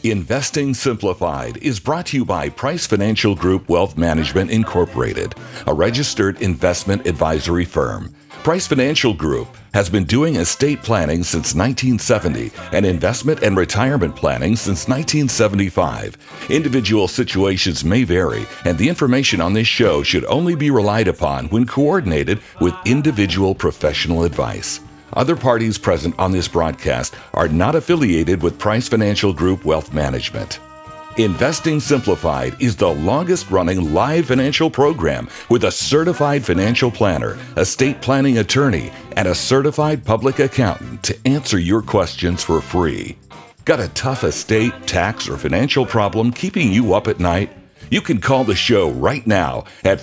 Investing Simplified is brought to you by Price Financial Group Wealth Management Incorporated, a registered investment advisory firm. Price Financial Group has been doing estate planning since 1970 and investment and retirement planning since 1975. Individual situations may vary, and the information on this show should only be relied upon when coordinated with individual professional advice. Other parties present on this broadcast are not affiliated with Price Financial Group Wealth Management. Investing Simplified is the longest-running live financial program with a certified financial planner, estate planning attorney, and a certified public accountant to answer your questions for free. Got a tough estate, tax, or financial problem keeping you up at night? You can call the show right now at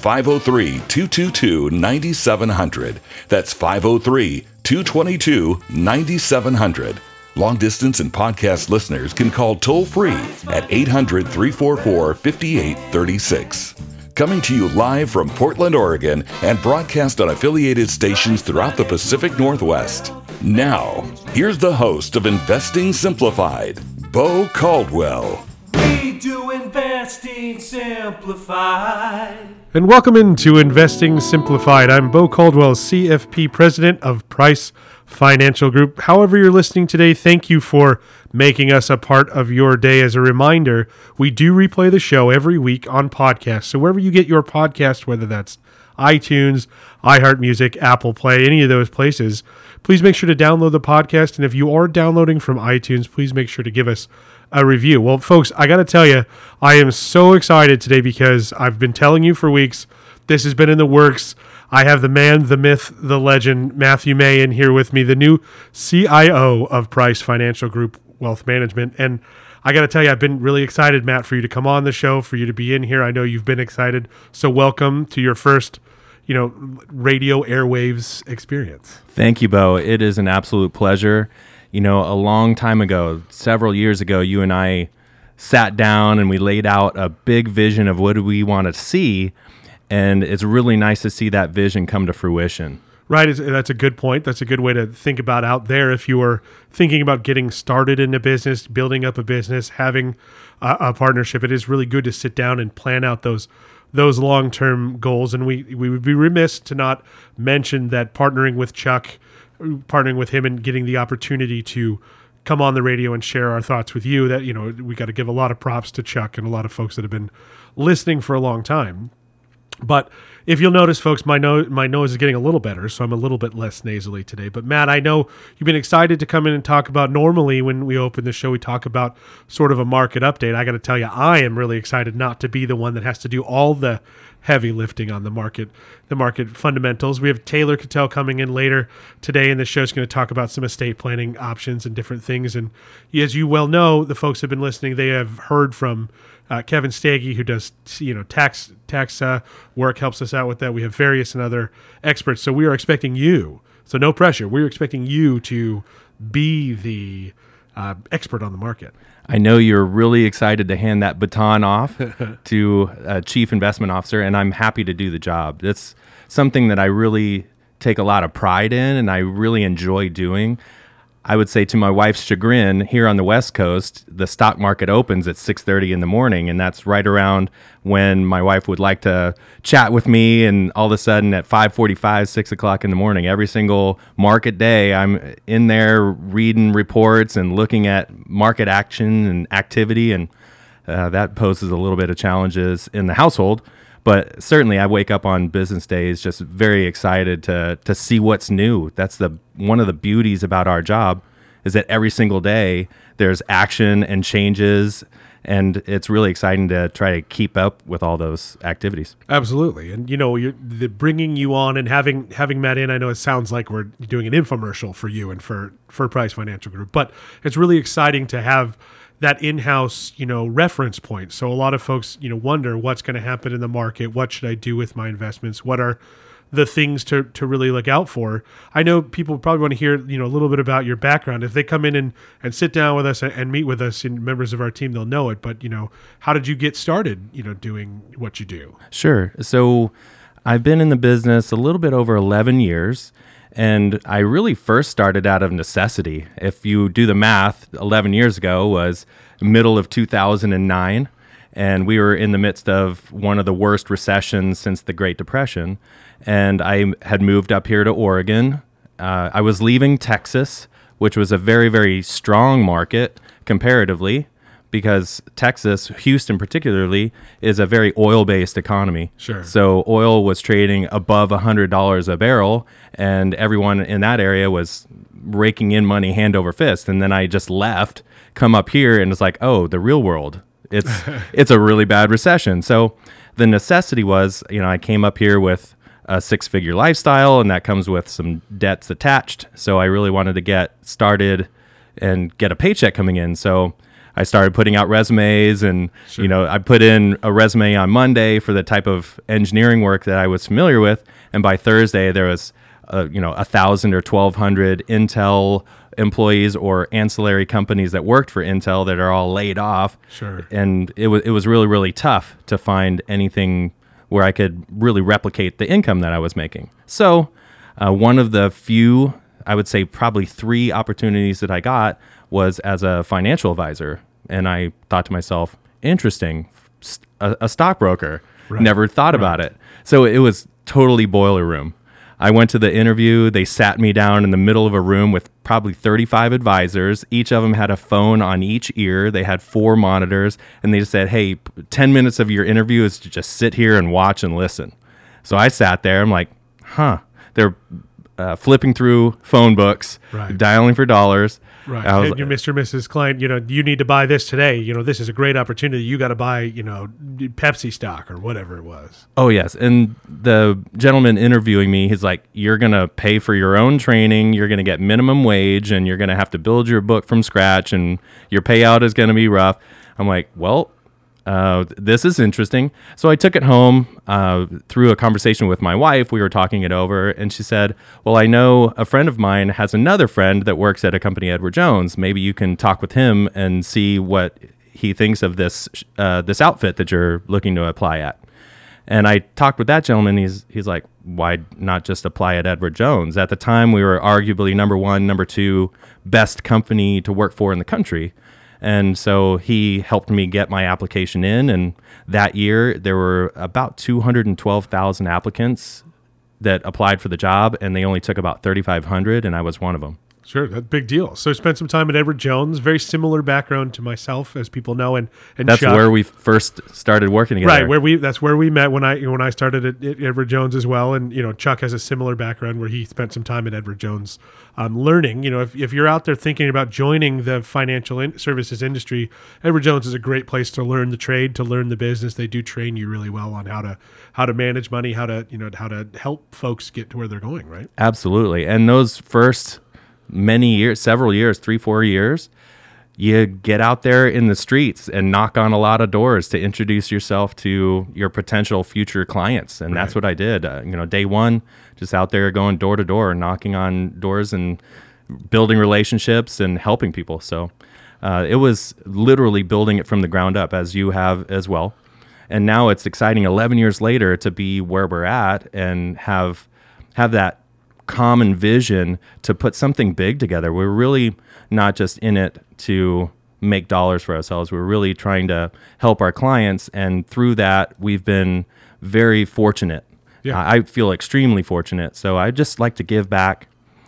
503-222-9700. That's 503-222-9700. Long distance and podcast listeners can call toll-free at 800-344-5836. Coming to you live from Portland, Oregon, and broadcast on affiliated stations throughout the Pacific Northwest. Now, here's the host of Investing Simplified, Bo Caldwell. We do Investing Simplified. And welcome into Investing Simplified. I'm Bo Caldwell, CFP President of Price Financial Group. However you're listening today, thank you for making us a part of your day. As a reminder, we do replay the show every week on podcast. So wherever you get your podcast, whether that's iTunes, iHeartMusic, Apple Play, any of those places, please make sure to download the podcast. And if you are downloading from iTunes, please make sure to give us a review. Well, folks, I got to tell you, I am so excited today because I've been telling you for weeks, this has been in the works. I have the man, the myth, the legend, Matthew May in here with me, the new CIO of Price Financial Group Wealth Management. And I got to tell you, I've been really excited, Matt, for you to come on the show, for you to be in here. I know you've been excited. So welcome to your first, radio airwaves experience. Thank you, Bo. It is an absolute pleasure. A long time ago, several years ago, you and I sat down and we laid out a big vision of what do we want to see. And it's really nice to see that vision come to fruition. Right. That's a good point. That's a good way to think about out there. If you are thinking about getting started in a business, building up a business, having a partnership, it is really good to sit down and plan out those long-term goals. And we would be remiss to not mention that partnering with him and getting the opportunity to come on the radio and share our thoughts with you, that, we got to give a lot of props to Chuck and a lot of folks that have been listening for a long time. But if you'll notice, folks, my nose is getting a little better, so I'm a little bit less nasally today. But Matt, I know you've been excited to come in and talk about, normally when we open the show, we talk about sort of a market update. I got to tell you, I am really excited not to be the one that has to do all the heavy lifting on the market fundamentals. We have Taylor Cattell coming in later today, and the show's going to talk about some estate planning options and different things. And as you well know, the folks have been listening, they have heard from Kevin Staggy, who does tax work, helps us out with that. We have various and other experts. So we are expecting you. So no pressure. We're expecting you to be the expert on the market. I know you're really excited to hand that baton off to a chief investment officer, and I'm happy to do the job. That's something that I really take a lot of pride in, and I really enjoy doing. I would say, to my wife's chagrin, here on the West Coast, the stock market opens at 6:30 in the morning, and that's right around when my wife would like to chat with me, and all of a sudden at 5:45, 6 o'clock in the morning, every single market day, I'm in there reading reports and looking at market action and activity, and that poses a little bit of challenges in the household. But certainly I wake up on business days just very excited to see what's new. That's one of the beauties about our job, is that every single day there's action and changes, and it's really exciting to try to keep up with all those activities. Absolutely. And, the bringing you on and having Matt in, I know it sounds like we're doing an infomercial for you and for Price Financial Group, but it's really exciting to have that in-house, reference point. So a lot of folks, wonder what's going to happen in the market. What should I do with my investments? What are the things to really look out for? I know people probably want to hear, a little bit about your background. If they come in and sit down with us and meet with us and members of our team, they'll know it. But, how did you get started, doing what you do? Sure. So I've been in the business a little bit over 11 years. And I really first started out of necessity. If you do the math, 11 years ago was middle of 2009, and we were in the midst of one of the worst recessions since the Great Depression. And I had moved up here to Oregon. I was leaving Texas, which was a very, very strong market comparatively, because Texas, Houston particularly, is a very oil-based economy. Sure. So oil was trading above $100 a barrel, and everyone in that area was raking in money hand over fist. And then I just left, come up here, and it's like, oh, the real world. It's a really bad recession. So the necessity was, I came up here with a 6-figure lifestyle, and that comes with some debts attached. So I really wanted to get started and get a paycheck coming in. So I started putting out resumes, and I put in a resume on Monday for the type of engineering work that I was familiar with, and by Thursday there was 1,000 or 1,200 Intel employees or ancillary companies that worked for Intel that are all laid off. Sure. And it was really, really tough to find anything where I could really replicate the income that I was making. So one of the few, I would say probably 3 opportunities that I got was as a financial advisor. And I thought to myself, interesting, a stockbroker. Right. Never thought about it. So it was totally boiler room. I went to the interview. They sat me down in the middle of a room with probably 35 advisors. Each of them had a phone on each ear. They had 4 monitors, and they just said, hey, 10 minutes of your interview is to just sit here and watch and listen. So I sat there. I'm like, they're flipping through phone books, right, dialing for dollars. Right. And you, Mr. and Mrs. Client, you need to buy this today. This is a great opportunity. You got to buy, Pepsi stock or whatever it was. Oh, yes. And the gentleman interviewing me, he's like, you're going to pay for your own training. You're going to get minimum wage, and you're going to have to build your book from scratch, and your payout is going to be rough. I'm like, well, this is interesting. So I took it home through a conversation with my wife. We were talking it over, and she said, well, I know a friend of mine has another friend that works at a company, Edward Jones. Maybe you can talk with him and see what he thinks of this outfit that you're looking to apply at. And I talked with that gentleman. He's like, why not just apply at Edward Jones? At the time, we were arguably number 1, number 2 best company to work for in the country. And so he helped me get my application in. And that year, there were about 212,000 applicants that applied for the job, and they only took about 3,500, and I was one of them. Sure, that's a big deal. So I spent some time at Edward Jones, very similar background to myself, as people know, and that's Chuck. Where we first started working together. Right, that's where we met when I started at Edward Jones as well. And Chuck has a similar background where he spent some time at Edward Jones, learning. If you're out there thinking about joining the financial services industry, Edward Jones is a great place to learn the trade, to learn the business. They do train you really well on how to manage money, how to help folks get to where they're going. Right. Absolutely, and those first many years, several years, 3-4 years, you get out there in the streets and knock on a lot of doors to introduce yourself to your potential future clients. And that's what I did. Day one, just out there going door to door, knocking on doors and building relationships and helping people. So it was literally building it from the ground up, as you have as well. And now it's exciting 11 years later to be where we're at and have that common vision to put something big together. We're really not just in it to make dollars for ourselves. We're really trying to help our clients, and through that, we've been very fortunate. Yeah. I feel extremely fortunate. So I just like to give back,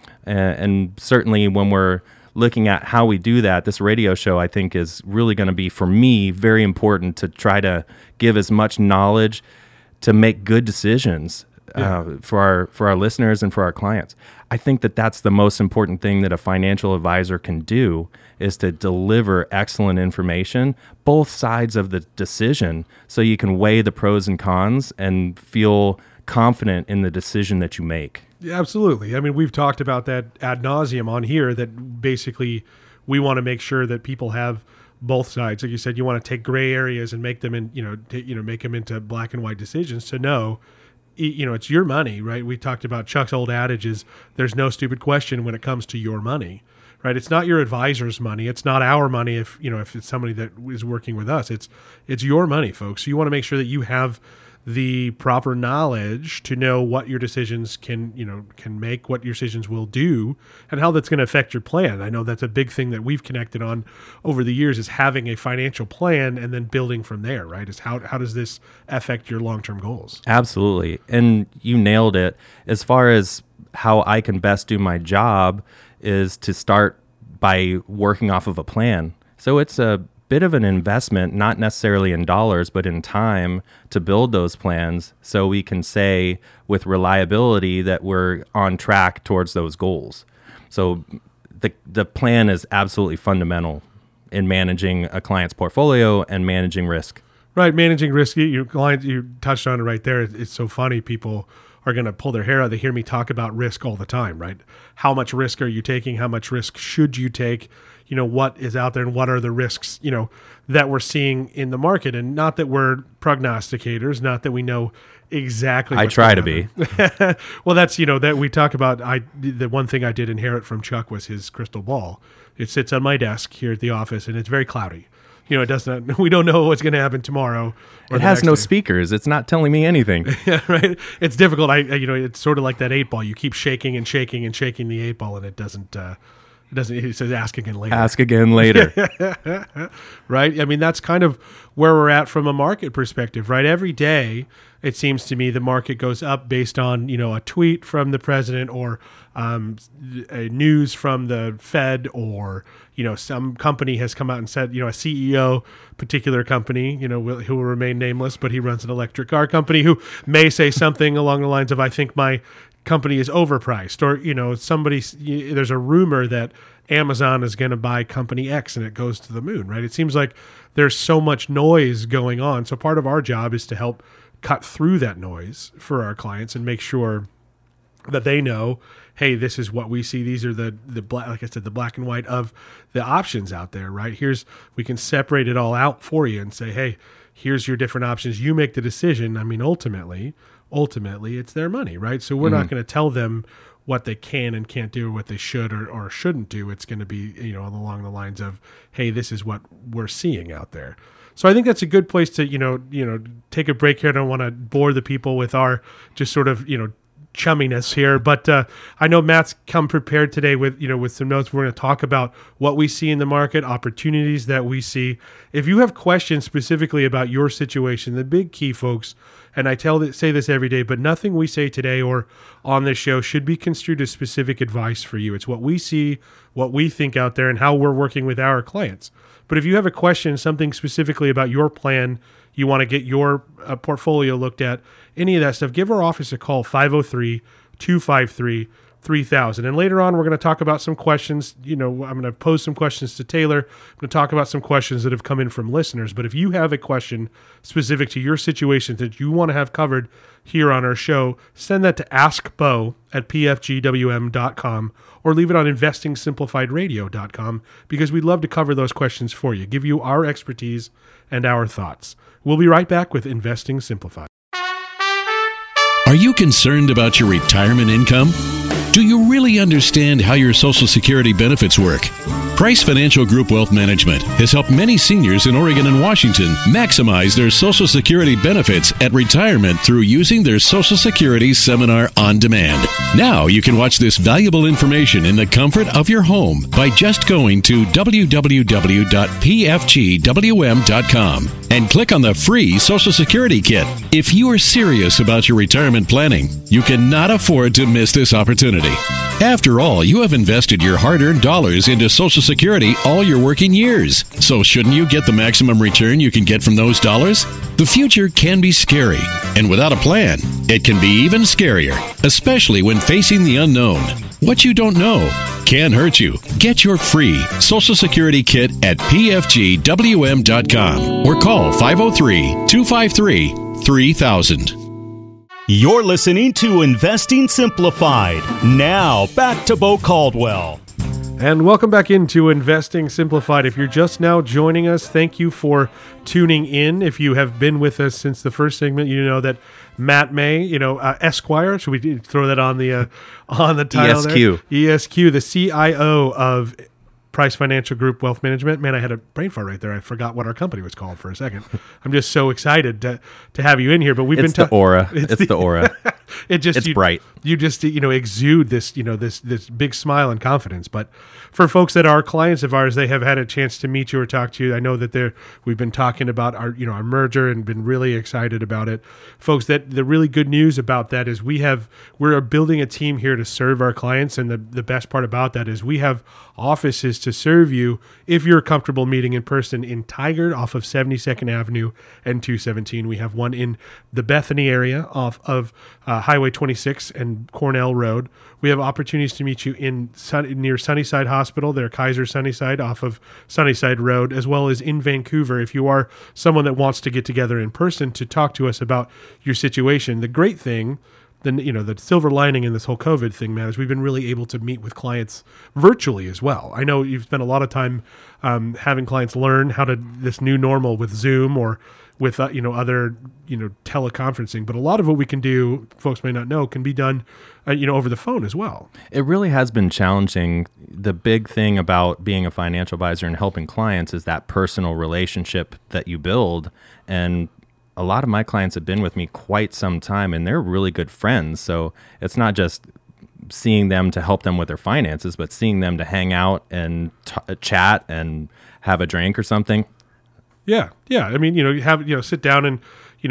and certainly when we're looking at how we do that, this radio show, I think, is really going to be, for me, very important to try to give as much knowledge to make good decisions for our listeners and for our clients. I think that that's the most important thing that a financial advisor can do, is to deliver excellent information, both sides of the decision, so you can weigh the pros and cons and feel confident in the decision that you make. Yeah, absolutely. I mean, we've talked about that ad nauseum on here, that basically we want to make sure that people have both sides. Like you said, you want to take gray areas and make them make them into black and white decisions to know, it's your money, right? We talked about Chuck's old adage is there's no stupid question when it comes to your money, right? It's not your advisor's money. It's not our money. If it's somebody that is working with us, it's your money, folks. So you want to make sure that you have the proper knowledge to know what your decisions can make, what your decisions will do, and how that's going to affect your plan. I know that's a big thing that we've connected on over the years, is having a financial plan and then building from there, right? Is how does this affect your long-term goals? Absolutely. And you nailed it. As far as how I can best do my job is to start by working off of a plan. So it's a bit of an investment, not necessarily in dollars, but in time to build those plans so we can say with reliability that we're on track towards those goals. So the plan is absolutely fundamental in managing a client's portfolio and managing risk. Right, managing risk. You touched on it right there. It's so funny. People are going to pull their hair out. They hear me talk about risk all the time, right? How much risk are you taking? How much risk should you take? What is out there and what are the risks, that we're seeing in the market? And not that we're prognosticators, not that we know exactly. I try to be. Well, that's, that we talk about. The one thing I did inherit from Chuck was his crystal ball. It sits on my desk here at the office and it's very cloudy. It doesn't. We don't know what's going to happen tomorrow. It has no speakers. It's not telling me anything. Yeah, right. It's difficult. It's sort of like that 8-ball. You keep shaking and shaking and shaking the 8-ball, and it doesn't. It says ask again later. Ask again later. Right? I mean, that's kind of where we're at from a market perspective, right? Every day, it seems to me the market goes up based on, a tweet from the president or a news from the Fed, or, some company has come out and said, a CEO, particular company, who will remain nameless, but he runs an electric car company, who may say something along the lines of, I think my company is overpriced, or there's a rumor that Amazon is going to buy company X and it goes to the moon, right? It seems like there's so much noise going on. So part of our job is to help cut through that noise for our clients and make sure that they know, hey, this is what we see. These are the black, like I said, the black and white of the options out there, right? We can separate it all out for you and say, hey, here's your different options. You make the decision. I mean, ultimately it's their money, right? So we're not going to tell them what they can and can't do, or what they should or shouldn't do. It's going to be, along the lines of, hey, this is what we're seeing out there. So I think that's a good place to, take a break here. I don't want to bore the people with our just sort of, chumminess here, but I know Matt's come prepared today with some notes. We're going to talk about what we see in the market, opportunities that we see. If you have questions specifically about your situation, the big key, folks, and I say this every day, but nothing we say today or on this show should be construed as specific advice for you. It's what we see, what we think out there, and how we're working with our clients. But if you have a question, something specifically about your plan, you want to get your portfolio looked at, any of that stuff, give our office a call, 503-253-3000. And later on, we're going to talk about some questions. I'm going to pose some questions to Taylor. I'm going to talk about some questions that have come in from listeners. But if you have a question specific to your situation that you want to have covered here on our show, send that to askbo@pfgwm.com or leave it on investingsimplifiedradio.com, because we'd love to cover those questions for you, give you our expertise and our thoughts. We'll be right back with Investing Simplified. Are you concerned about your retirement income? Do you really understand how your Social Security benefits work? Price Financial Group Wealth Management has helped many seniors in Oregon and Washington maximize their Social Security benefits at retirement through using their Social Security Seminar on demand. Now you can watch this valuable information in the comfort of your home by just going to www.pfgwm.com and click on the free Social Security Kit. If you are serious about your retirement planning, you cannot afford to miss this opportunity. After all, you have invested your hard-earned dollars into Social Security all your working years. So shouldn't you get the maximum return you can get from those dollars? The future can be scary, and without a plan, it can be even scarier, especially when facing the unknown. What you don't know can hurt you. Get your free Social Security Kit at pfgwm.com or call 503-253-3000. You're listening to Investing Simplified. Now, back to Bo Caldwell. And welcome back into Investing Simplified. If you're just now joining us, thank you for tuning in. If you have been with us since the first segment, you know that Matt May, Esquire, should we throw that on the title ESQ. there? ESQ, the CIO of Price Financial Group Wealth Management. Man, I had a brain fart right there. I forgot what our company was called for a second. I'm just so excited to have you in here. But we've It's been the aura. It's the aura. It's bright. You just exude this this big smile and confidence. But for folks that are clients of ours, they have had a chance to meet you or talk to you. I know that we've been talking about our our merger and been really excited about it. Folks, that the really good news about that is we're building a team here to serve our clients, and the best part about that is we have offices to serve you if you're comfortable meeting in person in Tigard off of 72nd Avenue and 217. We have one in the Bethany area off of Highway 26 and Cornell Road. We have opportunities to meet you near Sunnyside Hospital, there Kaiser Sunnyside off of Sunnyside Road, as well as in Vancouver if you are someone that wants to get together in person to talk to us about your situation. The great thing, the silver lining in this whole COVID thing, man, is we've been really able to meet with clients virtually as well. I know you've spent a lot of time having clients learn how to this new normal with Zoom or with other teleconferencing, but a lot of what we can do, folks may not know, can be done over the phone as well. It really has been challenging. The big thing about being a financial advisor and helping clients is that personal relationship that you build. And a lot of my clients have been with me quite some time, and they're really good friends. So it's not just seeing them to help them with their finances, but seeing them to hang out and chat and have a drink or something. Yeah. I mean, sit down and,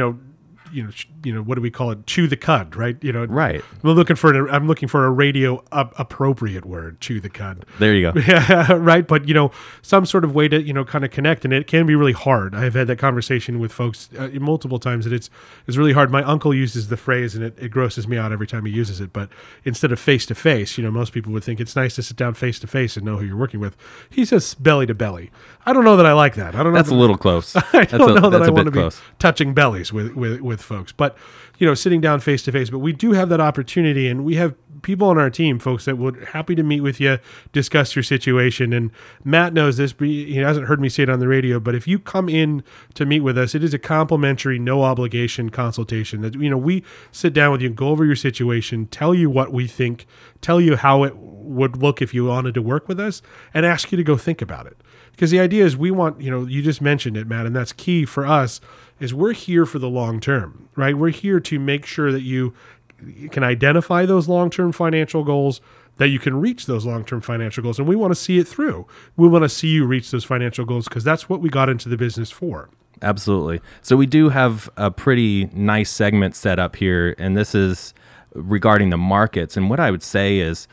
what do we call it? Chew the cud, right? Right. I'm looking for a radio appropriate word. Chew the cud. There you go. Yeah, right. But some sort of way to kind of connect, and it can be really hard. I have had that conversation with folks multiple times, and it's really hard. My uncle uses the phrase, and it grosses me out every time he uses it. But instead of face to face, most people would think it's nice to sit down face to face and know who you're working with. He says belly to belly. I don't know that I like that. I don't know. That's a little close. I don't know that I want to be close. touching bellies with folks, but sitting down face to face. But we do have that opportunity, and we have people on our team, folks, that would happy to meet with you, discuss your situation. And Matt knows this, but he hasn't heard me say it on the radio. But if you come in to meet with us, it is a complimentary, no obligation consultation. That we sit down with you, go over your situation, tell you what we think, tell you how it would look if you wanted to work with us, and ask you to go think about it. Because the idea is we want, you just mentioned it, Matt, and that's key for us, is we're here for the long term, right? We're here to make sure that you can identify those long-term financial goals, that you can reach those long-term financial goals, and we want to see it through. We want to see you reach those financial goals because that's what we got into the business for. Absolutely. So we do have a pretty nice segment set up here, and this is regarding the markets. And what I would say is,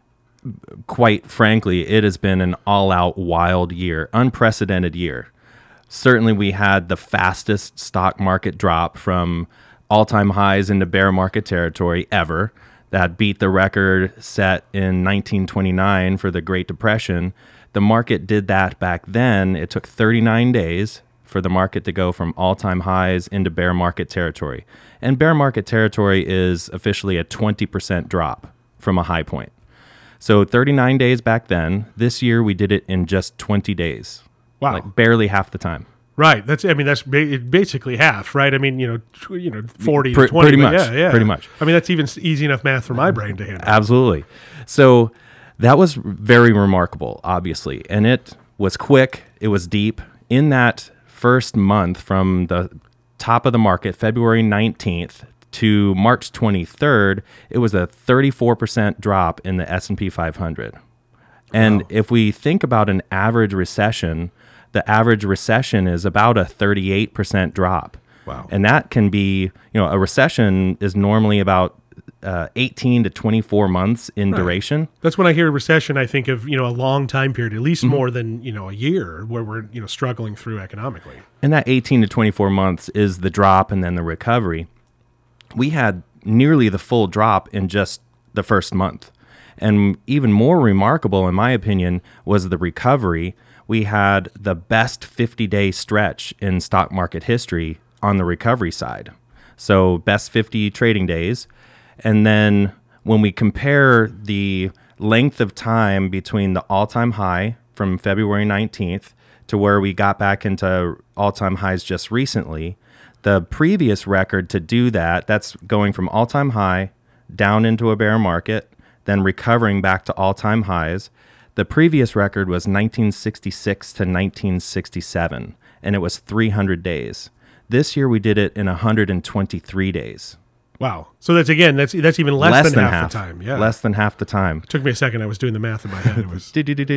quite frankly, it has been an all-out wild year, unprecedented year. Certainly, we had the fastest stock market drop from all-time highs into bear market territory ever. That beat the record set in 1929 for the Great Depression. The market did that back then. It took 39 days for the market to go from all-time highs into bear market territory. And bear market territory is officially a 20% drop from a high point. So 39 days back then. This year we did it in just 20 days. Wow. Like barely half the time. Right. That's basically half, right? I mean, 40 to 20. Pretty much. Yeah. Pretty much. I mean, that's even easy enough math for my brain to handle. Absolutely. So that was very remarkable, obviously. And it was quick. It was deep. In that first month from the top of the market, February 19th to March 23rd, it was a 34% drop in the S&P 500. And if we think about an average recession, the average recession is about a 38% drop. Wow. And that can be, a recession is normally about 18 to 24 months in duration. That's when I hear recession, I think of, a long time period, at least more than, a year where we're, struggling through economically. And that 18 to 24 months is the drop and then the recovery. We had nearly the full drop in just the first month. And even more remarkable, in my opinion, was the recovery. We had the best 50-day stretch in stock market history on the recovery side. So best 50 trading days. And then when we compare the length of time between the all-time high from February 19th to where we got back into all-time highs just recently, the previous record to do that, that's going from all-time high down into a bear market, then recovering back to all-time highs. The previous record was 1966 to 1967, and it was 300 days. This year we did it in 123 days. Wow. So that's even less than half the time. Yeah. Less than half the time. It took me a second. I was doing the math in my head. It was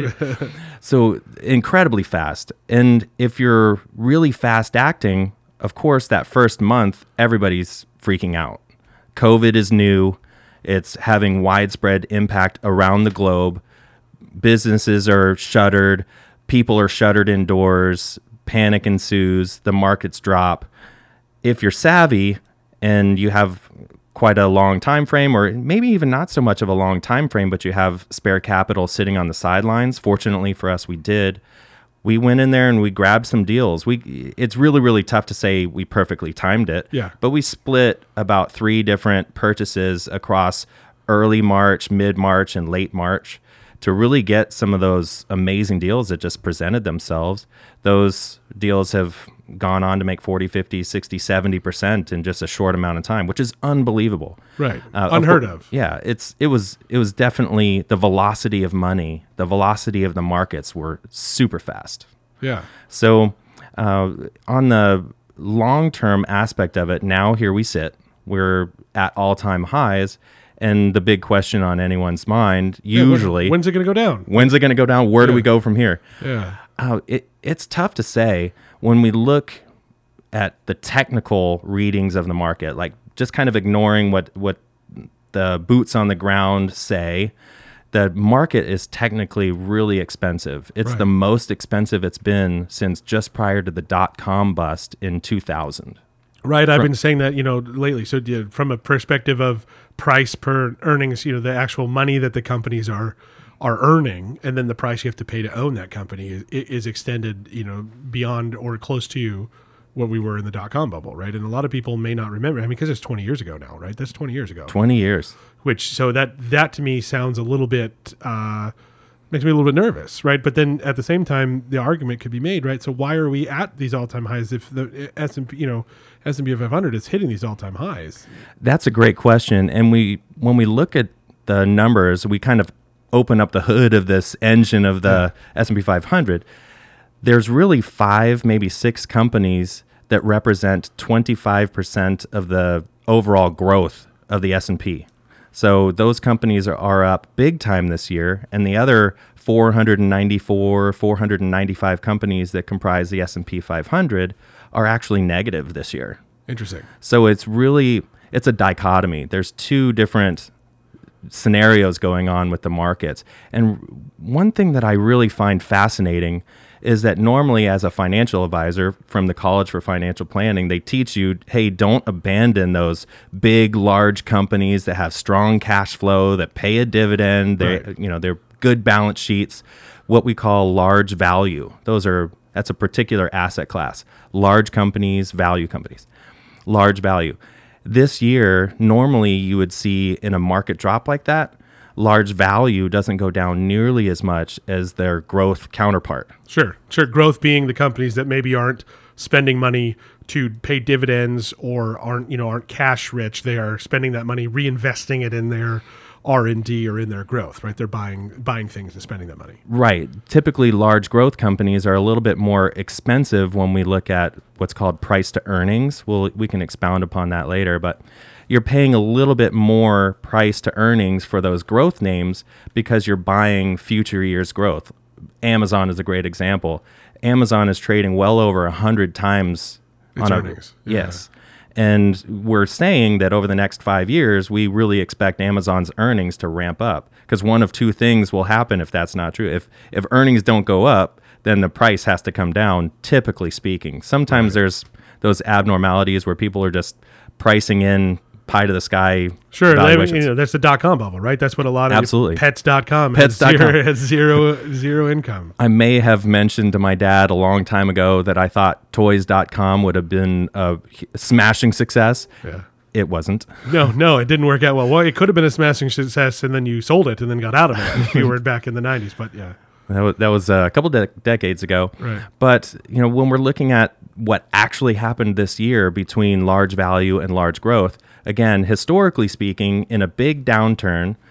So incredibly fast. And if you're really fast acting, of course, that first month, everybody's freaking out. COVID is new. It's having widespread impact around the globe. Businesses are shuttered. People are shuttered indoors. Panic ensues. The markets drop. If you're savvy and you have quite a long time frame, or maybe even not so much of a long time frame, but you have spare capital sitting on the sidelines. Fortunately for us, we did. We went in there and we grabbed some deals. It's really, really tough to say we perfectly timed it. Yeah. But we split about 3 different purchases across early March, mid-March, and late March to really get some of those amazing deals that just presented themselves. Those deals have gone on to make 40, 50, 60, 70% in just a short amount of time, which is unbelievable. Right. Unheard of. Yeah, it was definitely the velocity of money, the velocity of the markets were super fast. Yeah. So on the long-term aspect of it, now here we sit. We're at all-time highs. And the big question on anyone's mind, usually, when's it going to go down? When's it going to go down? Where do we go from here? Yeah. It's tough to say when we look at the technical readings of the market, like just kind of ignoring what the boots on the ground say. The market is technically really expensive. It's the most expensive it's been since just prior to the .com bust in 2000. Right. I've been saying that, lately. So from a perspective of price per earnings, the actual money that the companies are earning, and then the price you have to pay to own that company is extended, beyond or close to what we were in the .com bubble, right? And a lot of people may not remember. I mean, because it's 20 years ago now, right? That's 20 years ago. 20 years. So that to me sounds a little bit makes me a little bit nervous, right? But then at the same time, the argument could be made, right? So why are we at these all-time highs if the S&P 500 is hitting these all-time highs? That's a great question. And when we look at the numbers, we kind of open up the hood of this engine of the S&P 500. There's really 5, maybe 6 companies that represent 25% of the overall growth of the S&P. So those companies are up big time this year, and the other 495 companies that comprise the S&P 500 are actually negative this year. Interesting. So it's a dichotomy. There's 2 different scenarios going on with the markets. And one thing that I really find fascinating is that normally as a financial advisor from the College for Financial Planning, they teach you, hey, don't abandon those big, large companies that have strong cash flow, that pay a dividend, they're good balance sheets, what we call large value. That's a particular asset class. Large companies, value companies. Large value. This year, normally you would see in a market drop like that, large value doesn't go down nearly as much as their growth counterpart. Sure. Growth being the companies that maybe aren't spending money to pay dividends or aren't cash rich. They are spending that money, reinvesting it in their R&D or in their growth, right? They're buying things and spending that money. Right. Typically, large growth companies are a little bit more expensive when we look at what's called price to earnings. We can expound upon that later, but you're paying a little bit more price to earnings for those growth names because you're buying future years' growth. Amazon is a great example. Amazon is trading well over 100 times its earnings. Yes. And we're saying that over the next 5 years, we really expect Amazon's earnings to ramp up because one of 2 things will happen if that's not true. If earnings don't go up, then the price has to come down, typically speaking. Sometimes there's those abnormalities where people are just pricing in pie to the sky. Sure, that's the .com bubble, right? That's what a lot of absolutely Pets.com has zero income. I may have mentioned to my dad a long time ago that I thought Toys.com would have been a smashing success. Yeah. It wasn't. No, it didn't work out well. Well, it could have been a smashing success, and then you sold it and then got out of it if you were back in the 90s. But yeah. That was a couple decades ago. Right. But when we're looking at what actually happened this year between large value and large growth, again, historically speaking, in a big downturn,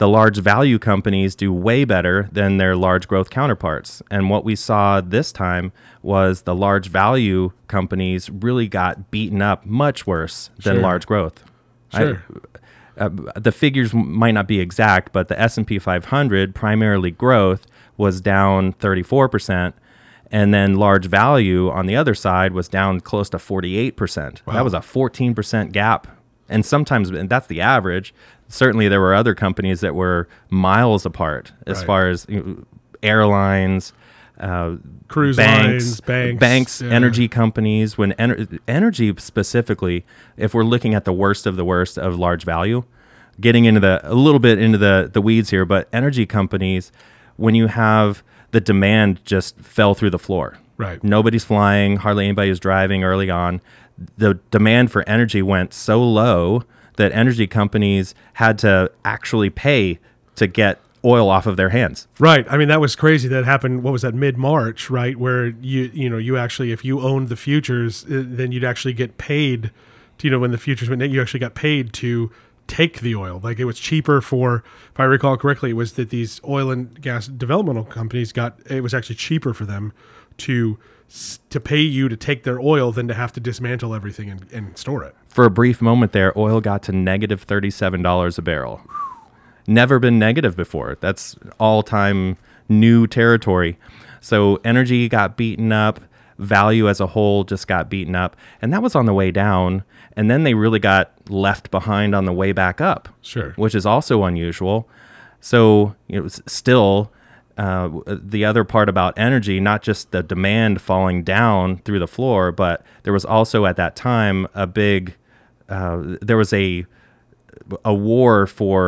the large value companies do way better than their large growth counterparts. And what we saw this time was the large value companies really got beaten up much worse than large growth. Sure. The figures might not be exact, but the S&P 500, primarily growth, was down 34%. And then large value on the other side was down close to 48%. Wow. That was a 14% gap. And sometimes, and that's the average. Certainly there were other companies that were miles apart as far as airlines, cruise banks, lines, energy companies. When energy specifically, if we're looking at the worst of large value, getting into a little bit into the weeds here, but energy companies, when you have the demand just fell through the floor. Right. Nobody's flying, hardly anybody is driving early on. The demand for energy went so low that energy companies had to actually pay to get oil off of their hands. Right. I mean, that was crazy. That happened, what was that, mid-March, right? Where you actually, if you owned the futures, then you'd actually get paid to, when the futures went, you actually got paid to take the oil. Like it was cheaper for, if I recall correctly, it was that these oil and gas developmental companies it was actually cheaper for them to pay you to take their oil than to have to dismantle everything and store it. For a brief moment there, oil got to negative $37 a barrel. Never been negative before. That's all-time new territory. So energy got beaten up. Value as a whole just got beaten up. And that was on the way down. And then they really got left behind on the way back up. Sure. Which is also unusual. So still, the other part about energy, not just the demand falling down through the floor, but there was also at that time a big, there was a war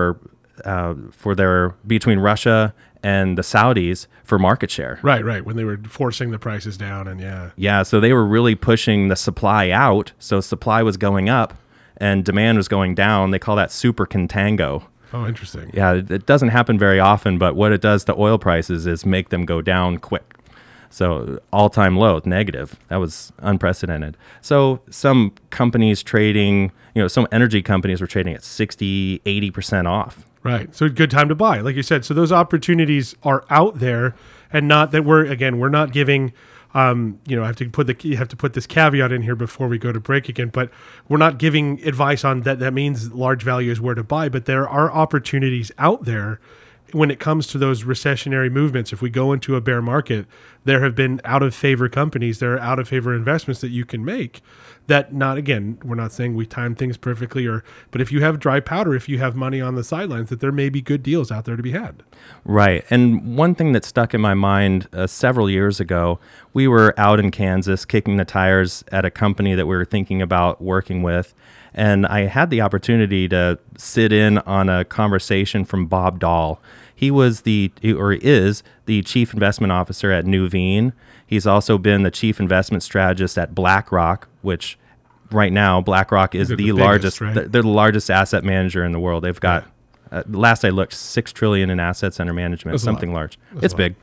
between Russia and the Saudis for market share. Right. When they were forcing the prices down and Yeah, so they were really pushing the supply out. So supply was going up and demand was going down. They call that super contango. Oh, interesting. Yeah, it doesn't happen very often, but what it does to oil prices is make them go down quick. So all-time low, negative. That was unprecedented. So some companies trading, some energy companies were trading at 60, 80% off. Right. So good time to buy, like you said. So those opportunities are out there, and not that we're not giving, you have to put this caveat in here before we go to break again, but we're not giving advice on that. That means large value is where to buy, but there are opportunities out there when it comes to those recessionary movements. If we go into a bear market, there have been out of favor companies, there are out of favor investments that you can make that we're not saying we time things perfectly, but if you have dry powder, if you have money on the sidelines, that there may be good deals out there to be had. Right. And one thing that stuck in my mind several years ago, we were out in Kansas kicking the tires at a company that we were thinking about working with. And I had the opportunity to sit in on a conversation from Bob Dahl. He is the chief investment officer at Nuveen. He's also been the chief investment strategist at BlackRock, which right now BlackRock is the largest. Right? They're the largest asset manager in the world. They've got, last I looked, $6 trillion in assets under management. That's something large. It's big.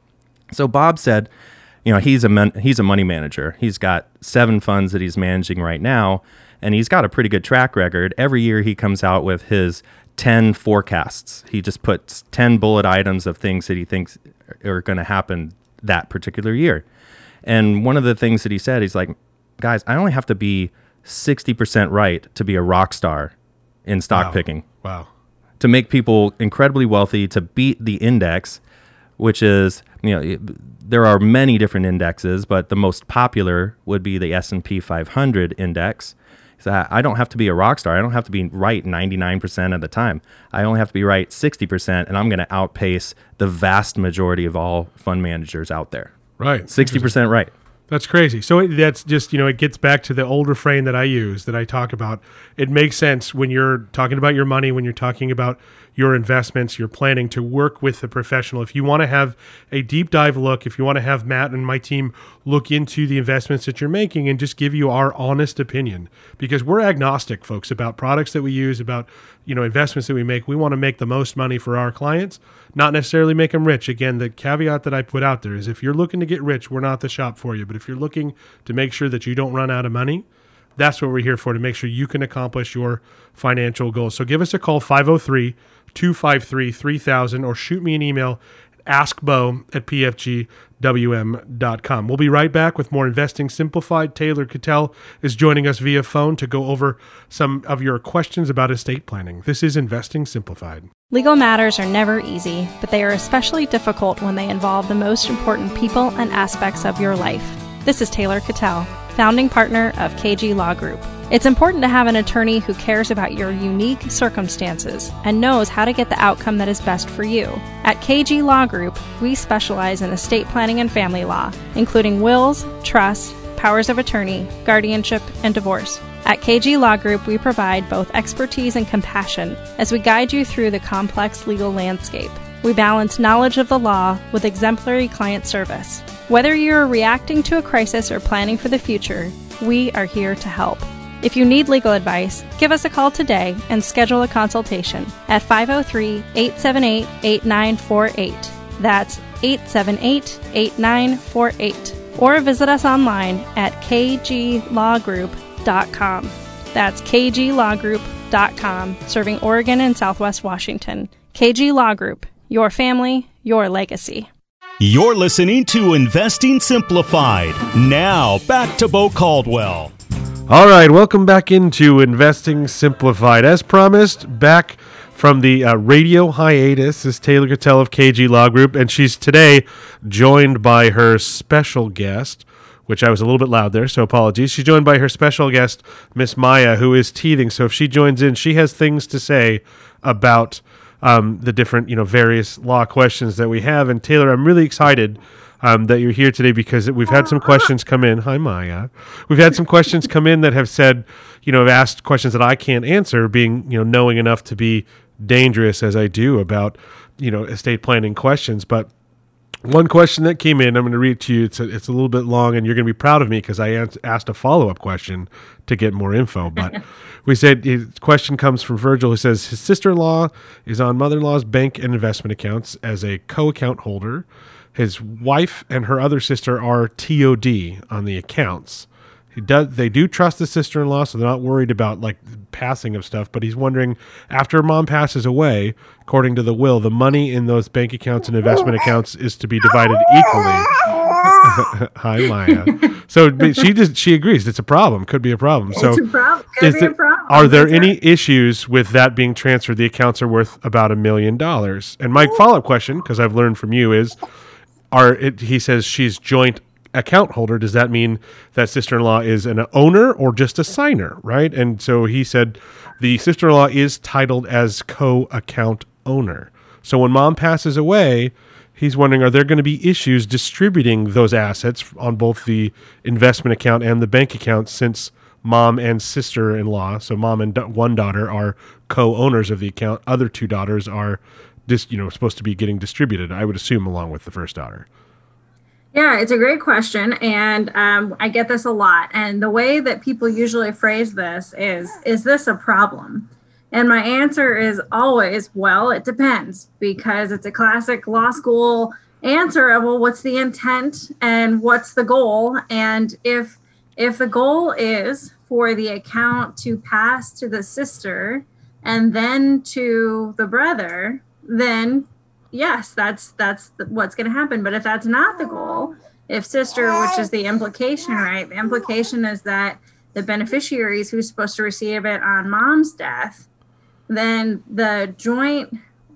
So Bob said, he's a money manager. He's got 7 funds that he's managing right now. And he's got a pretty good track record. Every year he comes out with his 10 forecasts. He just puts 10 bullet items of things that he thinks are going to happen that particular year. And one of the things that he said, he's like, guys, I only have to be 60% right to be a rock star in stock picking. Wow. To make people incredibly wealthy, to beat the index, which is, there are many different indexes, but the most popular would be the S&P 500 index. So I don't have to be a rock star. I don't have to be right 99% of the time. I only have to be right 60%, and I'm going to outpace the vast majority of all fund managers out there. Right. 60% right. That's crazy. So that's just, it gets back to the old refrain that I use, that I talk about. It makes sense when you're talking about your money, when you're talking about your investments, you're planning to work with a professional. If you want to have a deep dive look, if you want to have Matt and my team look into the investments that you're making and just give you our honest opinion, because we're agnostic, folks, about products that we use, about, investments that we make. We want to make the most money for our clients, not necessarily make them rich. Again, the caveat that I put out there is if you're looking to get rich, we're not the shop for you. But if you're looking to make sure that you don't run out of money, that's what we're here for, to make sure you can accomplish your financial goals. So give us a call, 503 253-3000 or shoot me an email at askbo@pfgwm.com. We'll be right back with more Investing Simplified. Taylor Cattell is joining us via phone to go over some of your questions about estate planning. This is Investing Simplified. Legal matters are never easy, but they are especially difficult when they involve the most important people and aspects of your life. This is Taylor Cattell, founding partner of KG Law Group. It's important to have an attorney who cares about your unique circumstances and knows how to get the outcome that is best for you. At KG Law Group, we specialize in estate planning and family law, including wills, trusts, powers of attorney, guardianship, and divorce. At KG Law Group, we provide both expertise and compassion as we guide you through the complex legal landscape. We balance knowledge of the law with exemplary client service. Whether you're reacting to a crisis or planning for the future, we are here to help. If you need legal advice, give us a call today and schedule a consultation at 503-878-8948. That's 878-8948. Or visit us online at kglawgroup.com. That's kglawgroup.com, serving Oregon and Southwest Washington. KG Law Group, your family, your legacy. You're listening to Investing Simplified. Now, back to Bo Caldwell. All right, welcome back into Investing Simplified. As promised, back from the radio hiatus is Taylor Cattell of KG Law Group, and she's today joined by her special guest, which I was a little bit loud there, so apologies. She's joined by her special guest, Miss Maya, who is teething. So if she joins in, she has things to say about the different, various law questions that we have. And Taylor, I'm really excited that you're here today because we've had some questions come in. Hi, Maya. We've had some questions come in that have said, have asked questions that I can't answer, being, knowing enough to be dangerous as I do about, estate planning questions. But one question that came in, I'm going to read it to you. It's a little bit long, and you're going to be proud of me because I asked a follow-up question to get more info. But we said his question comes from Virgil, who says his sister-in-law is on mother-in-law's bank and investment accounts as a co-account holder. His wife and her other sister are TOD on the accounts. They do trust the sister-in-law, so they're not worried about passing of stuff. But he's wondering, after mom passes away, according to the will, the money in those bank accounts and investment accounts is to be divided equally. Hi, Maya. So she agrees it's a problem. Could be a problem. So it's a problem. Could be a problem. Are there any issues with that being transferred? The accounts are worth about $1 million. And my follow-up question, because I've learned from you, is, he says she's joint account holder. Does that mean that sister-in-law is an owner or just a signer, right? And so he said the sister-in-law is titled as co-account owner. So when mom passes away, he's wondering, are there going to be issues distributing those assets on both the investment account and the bank account, since mom and sister-in-law, so mom and one daughter, are co-owners of the account. Other two daughters are supposed to be getting distributed, I would assume, along with the first daughter. Yeah, it's a great question. And I get this a lot. And the way that people usually phrase this is this a problem? And my answer is always, well, it depends, because it's a classic law school answer of, well, what's the intent and what's the goal? And if the goal is for the account to pass to the sister and then to the brother, then yes, that's what's going to happen. But if that's not the goal, if sister, which is the implication, right? The implication is that the beneficiaries who's supposed to receive it on mom's death, then the joint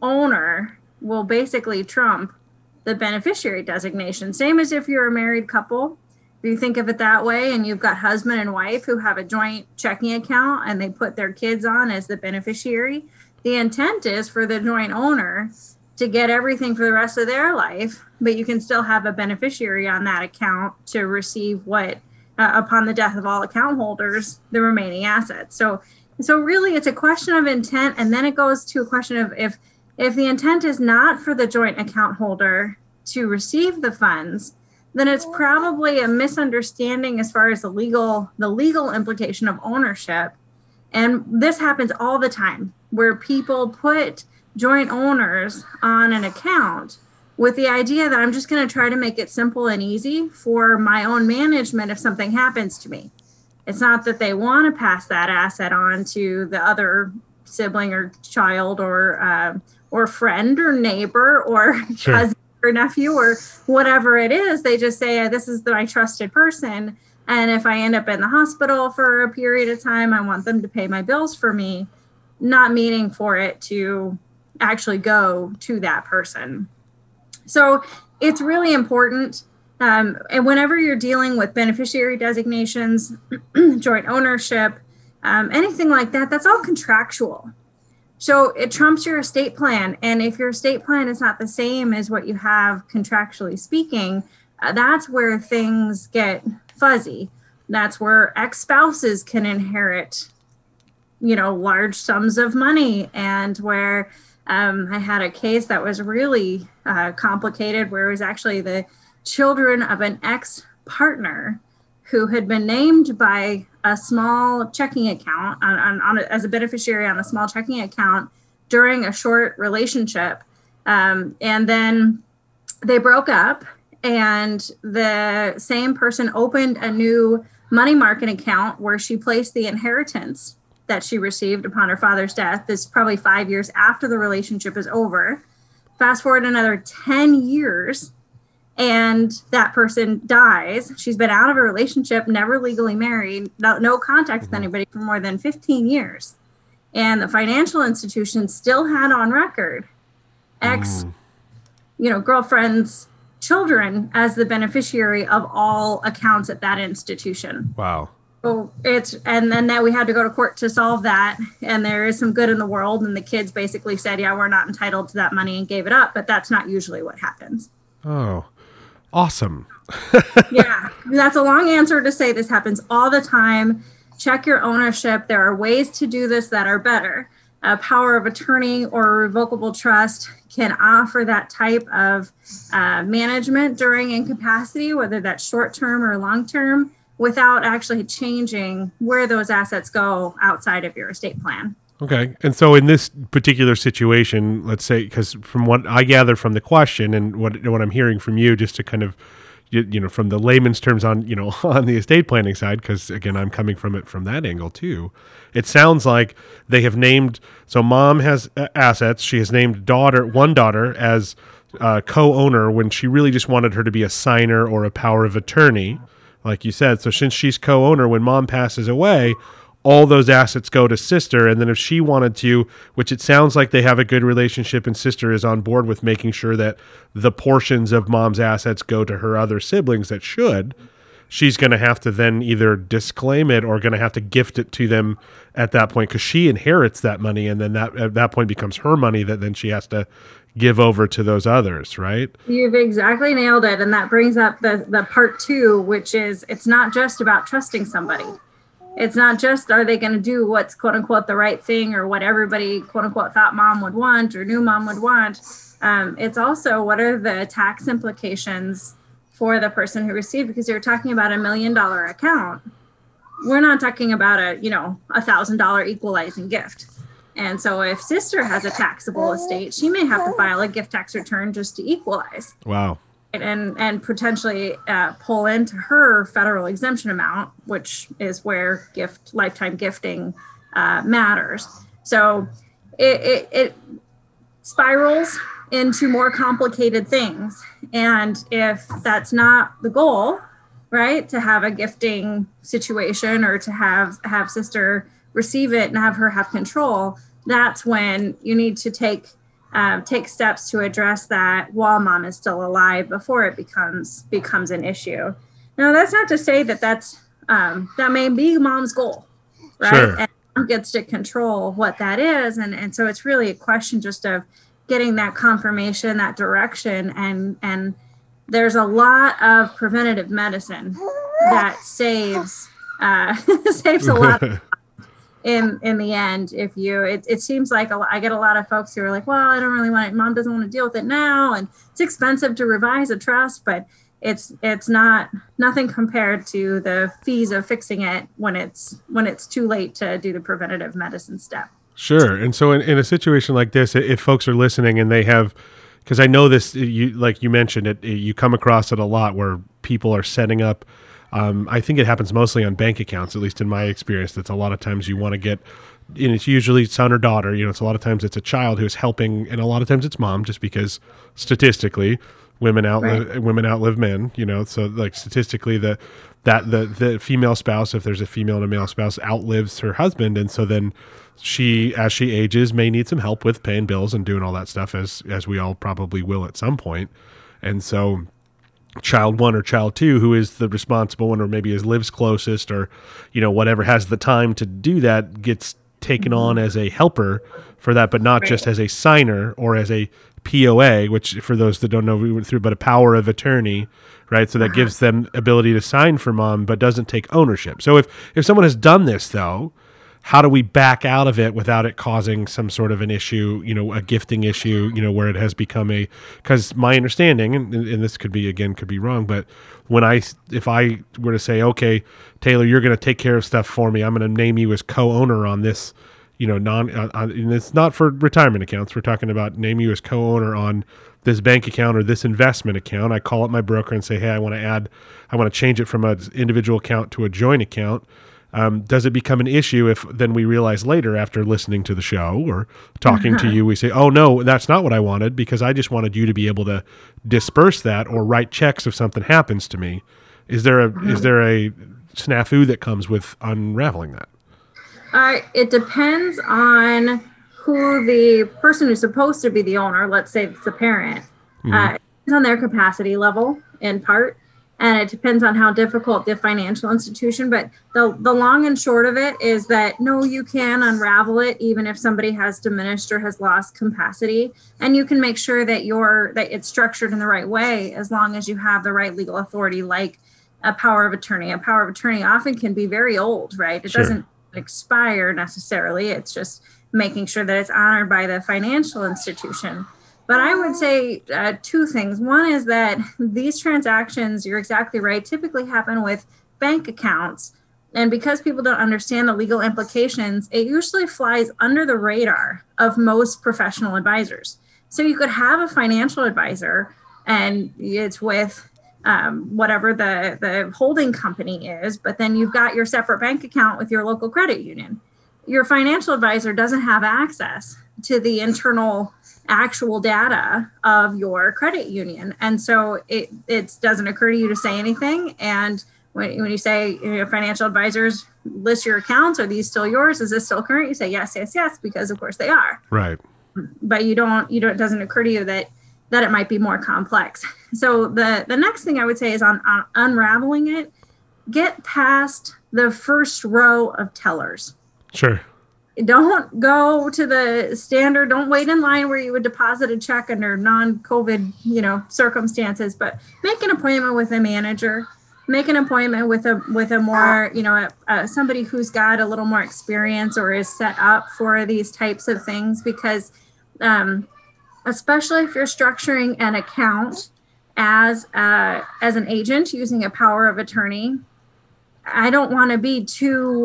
owner will basically trump the beneficiary designation. Same as if you're a married couple. If you think of it that way, and you've got husband and wife who have a joint checking account and they put their kids on as the beneficiary, the intent is for the joint owner to get everything for the rest of their life, but you can still have a beneficiary on that account to receive what, upon the death of all account holders, the remaining assets. So really it's a question of intent, and then it goes to a question of if the intent is not for the joint account holder to receive the funds, then it's probably a misunderstanding as far as the legal implication of ownership. And this happens all the time, where people put joint owners on an account with the idea that I'm just going to try to make it simple and easy for my own management if something happens to me. It's not that they want to pass that asset on to the other sibling or child or friend or neighbor or Sure. cousin or nephew or whatever it is. They just say, this is my trusted person. And if I end up in the hospital for a period of time, I want them to pay my bills for me, not meaning for it to actually go to that person. So it's really important. And whenever you're dealing with beneficiary designations, joint ownership, anything like that, that's all contractual. So it trumps your estate plan. And if your estate plan is not the same as what you have contractually speaking, that's where things get fuzzy. That's where ex-spouses can inherit, large sums of money, and where I had a case that was really complicated, where it was actually the children of an ex-partner who had been named by a small checking account as a beneficiary on a small checking account during a short relationship. And then they broke up, and the same person opened a new money market account where she placed the inheritance that she received upon her father's death. This is probably 5 years after the relationship is over. Fast forward another 10 years, and that person dies. She's been out of a relationship, never legally married, no contact with anybody for more than 15 years. And the financial institution still had on record girlfriend's children as the beneficiary of all accounts at that institution. Wow. So and then that we had to go to court to solve that. And there is some good in the world. And the kids basically said, yeah, we're not entitled to that money, and gave it up. But that's not usually what happens. Oh, awesome. Yeah, that's a long answer to say this happens all the time. Check your ownership. There are ways to do this that are better. A power of attorney or a revocable trust can offer that type of management during incapacity, whether that's short-term or long-term, without actually changing where those assets go outside of your estate plan. Okay. And so in this particular situation, let's say, because from what I gather from the question and what I'm hearing from you, just to kind of, from the layman's terms on, on the estate planning side, because again, I'm coming from it from that angle too. It sounds like they have named, so mom has assets. She has named one daughter as co-owner when she really just wanted her to be a signer or a power of attorney, like you said. So since she's co-owner, when mom passes away, all those assets go to sister. And then if she wanted to, which it sounds like they have a good relationship and sister is on board with making sure that the portions of mom's assets go to her other siblings that should, she's going to have to then either disclaim it or going to have to gift it to them at that point, because she inherits that money. And then that at that point becomes her money that then she has to give over to those others, right? You've exactly nailed it. And that brings up the part two, which is it's not just about trusting somebody. It's not just, are they going to do what's quote unquote the right thing or what everybody quote unquote thought mom would want or knew mom would want. It's also, what are the tax implications for the person who received, because you're talking about $1 million account. We're not talking about a $1,000 equalizing gift. And so if sister has a taxable estate, she may have to file a gift tax return just to equalize. Wow. And potentially pull into her federal exemption amount, which is where lifetime gifting matters. So it spirals into more complicated things. And if that's not the goal, right, to have a gifting situation or to have sister receive it and have her have control, that's when you need to take steps to address that while mom is still alive before it becomes an issue. Now, that's not to say that may be mom's goal, right? Sure. And mom gets to control what that is. And so it's really a question just of getting that confirmation, that direction. And there's a lot of preventative medicine that saves a lot in the end. If it seems like I get a lot of folks who are like, well, I don't really want it. Mom doesn't want to deal with it now. And it's expensive to revise a trust, but it's nothing compared to the fees of fixing it when it's too late to do the preventative medicine step. Sure. And so in a situation like this, if folks are listening and they have, because I know this, like you mentioned it, you come across it a lot where people are setting up, I think it happens mostly on bank accounts, at least in my experience. That's a lot of times you want to get and it's usually son or daughter. It's a lot of times it's a child who's helping, and a lot of times it's mom, just because statistically women outlive men. So like statistically the female spouse, if there's a female and a male spouse, outlives her husband, and so then she, as she ages, may need some help with paying bills and doing all that stuff, as we all probably will at some point. And so child one or child two, who is the responsible one, or maybe lives closest, or whatever, has the time to do that, gets taken on as a helper for that, but not just as a signer or as a POA, which for those that don't know, we went through, but a power of attorney, right? So that gives them ability to sign for mom, but doesn't take ownership. So if someone has done this though, how do we back out of it without it causing some sort of an issue, a gifting issue, where it has become because my understanding, and this could be wrong, but if I were to say, okay, Taylor, you're going to take care of stuff for me, I'm going to name you as co-owner on this, and it's not for retirement accounts. We're talking about name you as co-owner on this bank account or this investment account. I call up my broker and say, hey, I want to change it from an individual account to a joint account. Does it become an issue if then we realize later, after listening to the show or talking to you, we say, oh no, that's not what I wanted, because I just wanted you to be able to disperse that or write checks if something happens to me. Is there a snafu that comes with unraveling that? It depends on who the person who's supposed to be the owner, let's say it's the parent, it depends on their capacity level in part. And it depends on how difficult the financial institution, but the long and short of it is that no, you can unravel it even if somebody has diminished or has lost capacity, and you can make sure that it's structured in the right way as long as you have the right legal authority, like a power of attorney. A power of attorney often can be very old, right? It doesn't expire necessarily. It's just making sure that it's honored by the financial institution. But I would say two things. One is that these transactions, you're exactly right, typically happen with bank accounts. And because people don't understand the legal implications, it usually flies under the radar of most professional advisors. So you could have a financial advisor and it's with whatever the holding company is, but then you've got your separate bank account with your local credit union. Your financial advisor doesn't have access to the internal actual data of your credit union. And so it doesn't occur to you to say anything. And when you say financial advisors list your accounts, are these still yours? Is this still current? You say yes, because of course they are. Right. But it doesn't occur to you that it might be more complex. So the next thing I would say is on unraveling it, get past the first row of tellers. Sure. Don't go to the standard. Don't wait in line where you would deposit a check under non-COVID, circumstances. But make an appointment with a manager. Make an appointment with a more, somebody who's got a little more experience or is set up for these types of things. Because, especially if you're structuring an account as an agent using a power of attorney, I don't want to be too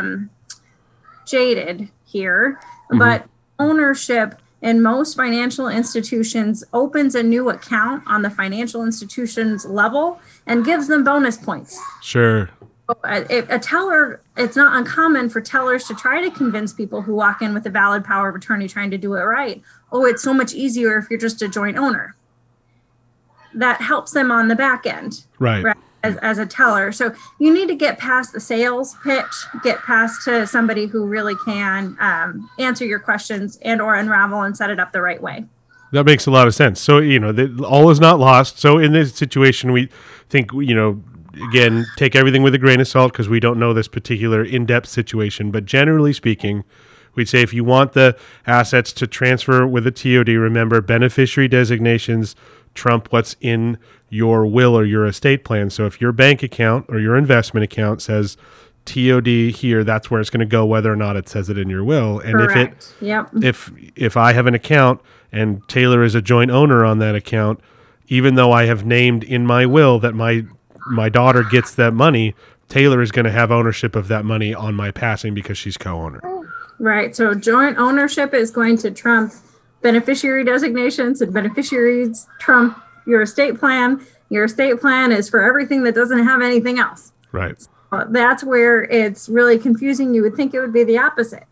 jaded here, but ownership in most financial institutions opens a new account on the financial institution's level and gives them bonus points. Sure. A teller, it's not uncommon for tellers to try to convince people who walk in with a valid power of attorney trying to do it right. Oh, it's so much easier if you're just a joint owner. That helps them on the back end. Right. As a teller. So you need to get past the sales pitch, get past to somebody who really can answer your questions and or unravel and set it up the right way. That makes a lot of sense. So, all is not lost. So in this situation, we think, again, take everything with a grain of salt because we don't know this particular in-depth situation. But generally speaking, we'd say if you want the assets to transfer with a TOD, remember beneficiary designations trump what's in your will or your estate plan. So if your bank account or your investment account says TOD here, that's where it's going to go, whether or not it says it in your will. And correct. if I have an account and Taylor is a joint owner on that account, even though I have named in my will that my daughter gets that money, Taylor is going to have ownership of that money on my passing because she's co-owner. Right. So joint ownership is going to trump beneficiary designations, and beneficiaries trump your estate plan. Your estate plan is for everything that doesn't have anything else. Right. So that's where it's really confusing. You would think it would be the opposite.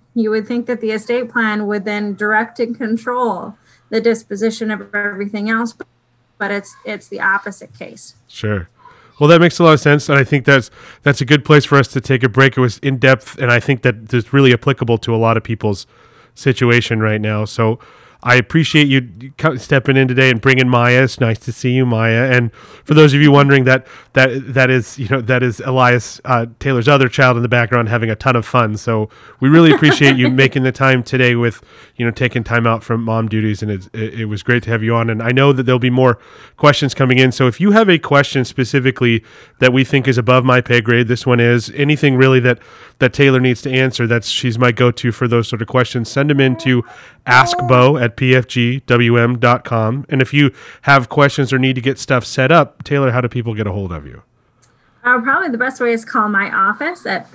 You would think that the estate plan would then direct and control the disposition of everything else, but it's the opposite case. Sure. Well, that makes a lot of sense, and I think that's a good place for us to take a break. It was in depth, and I think that it's really applicable to a lot of people's situation right now. So I appreciate you stepping in today and bringing Maya. It's nice to see you, Maya. And for those of you wondering, that is Elias Taylor's other child in the background having a ton of fun. So we really appreciate you making the time today with taking time out from mom duties, and it was great to have you on. And I know that there'll be more questions coming in. So if you have a question specifically that we think is above my pay grade, this one is anything really that Taylor needs to answer. She's my go-to for those sort of questions. Send them in to askbo@pfgwm.com. And if you have questions or need to get stuff set up, Taylor, how do people get a hold of you? Probably the best way is call my office at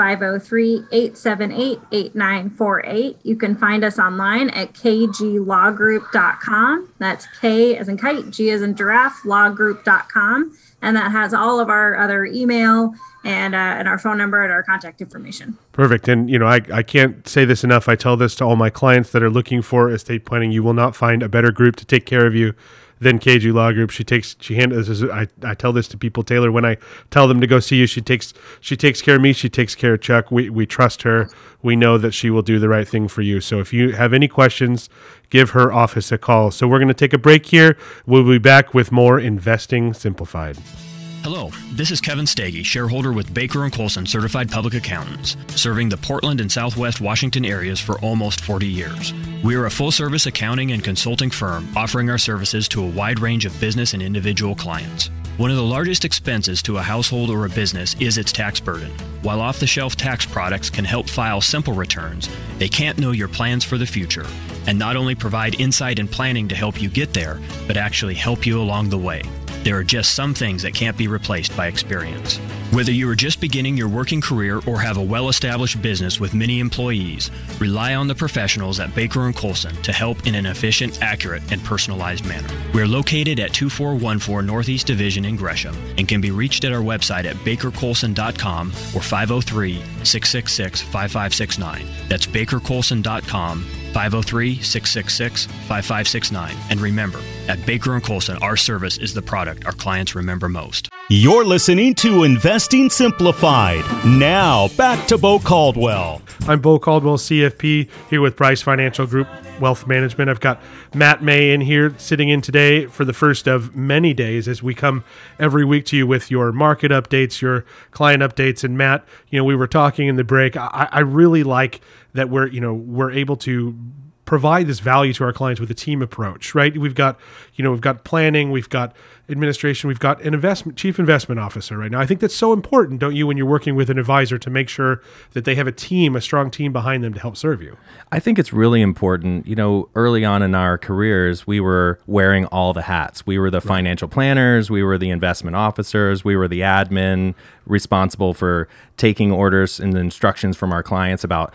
503-878-8948. You can find us online at kglawgroup.com. That's K as in kite, G as in giraffe, lawgroup.com. And that has all of our other email and our phone number and our contact information. Perfect. And, I can't say this enough. I tell this to all my clients that are looking for estate planning. You will not find a better group to take care of you than KG Law Group. I tell this to people, Taylor, when I tell them to go see you, she takes care of me. She takes care of Chuck. We trust her. We know that she will do the right thing for you. So if you have any questions, give her office a call. So we're going to take a break here. We'll be back with more Investing Simplified. Hello, this is Kevin Stagey, shareholder with Baker & Colson Certified Public Accountants, serving the Portland and Southwest Washington areas for almost 40 years. We are a full-service accounting and consulting firm offering our services to a wide range of business and individual clients. One of the largest expenses to a household or a business is its tax burden. While off-the-shelf tax products can help file simple returns, they can't know your plans for the future and not only provide insight and planning to help you get there, but actually help you along the way. There are just some things that can't be replaced by experience. Whether you are just beginning your working career or have a well-established business with many employees, rely on the professionals at Baker & Colson to help in an efficient, accurate, and personalized manner. We're located at 2414 Northeast Division in Gresham and can be reached at our website at bakercolson.com or 503-666-5569. That's bakercolson.com, 503-666-5569. And remember, at Baker & Colson, our service is the product our clients remember most. You're listening to Investing Simplified. Now, back to Bo Caldwell. I'm Bo Caldwell, CFP, here with Bryce Financial Group Wealth Management. I've got Matt May in here sitting in today for the first of many days as we come every week to you with your market updates, your client updates. And Matt, we were talking in the break. I really like that we're able to provide this value to our clients with a team approach, right? We've got planning, we've got administration, we've got an chief investment officer right now. I think that's so important, don't you, when you're working with an advisor, to make sure that they have a strong team behind them to help serve you? I think it's really important. Early on in our careers, we were wearing all the hats. We were the financial planners, we were the investment officers, we were the admin responsible for taking orders and instructions from our clients about